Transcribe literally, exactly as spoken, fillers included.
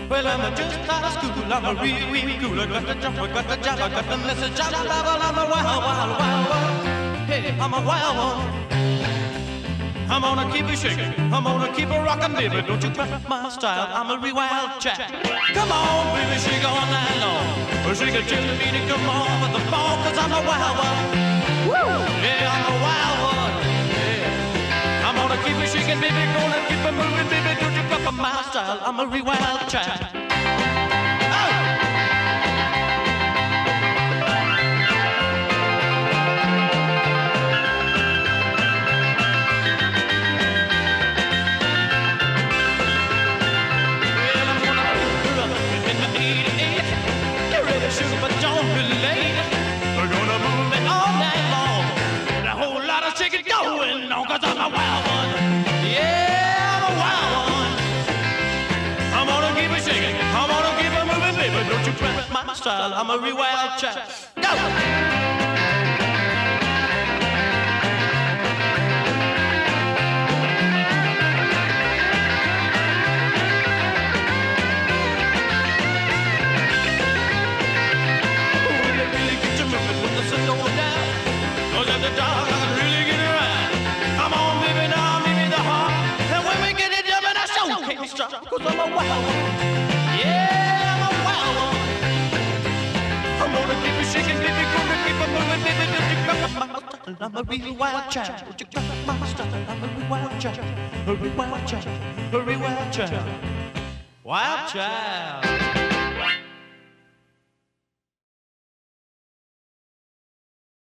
Well, I'm just out of school, I'm a real, real cool. I got the jump, I got the job, I got the message, I'm a level, I'm a wild, wild, wild one. Hey, I'm a wild one. I'm gonna keep it shaking, I'm gonna keep it rocking, baby. Don't you crack my style, I'm a real wild chap. Come on, baby, shake all night long. Shake it till the beat, come on with the ball, cause I'm a wild one. Woo! Yeah, I'm a wild one. Yeah. I'm gonna keep it shaking, baby, gonna keep it moving, baby. Don't you crack my style, I'm a real wild chap. Sugar, but don't be late. We're gonna move it all night long. And a whole lot of shaking going on, cause I'm a wild one. Yeah, I'm a wild one. I'm gonna keep it shaking, I'm gonna keep it moving, baby. Don't you crack my style, I'm a real wild chap. Go! The dog, I can really get it right. Come on, baby, now, baby, the heart. And when we get it jumping, I sure can't stop. Cause I'm a wild one. Yeah, I'm a wild one. I'm gonna keep it shaking, baby, gonna keep it moving, baby. Don't you crack my style, I'm a real wild child. Don't you crack my style, I'm a real wild child. A real wild child, a real wild child. Wild child.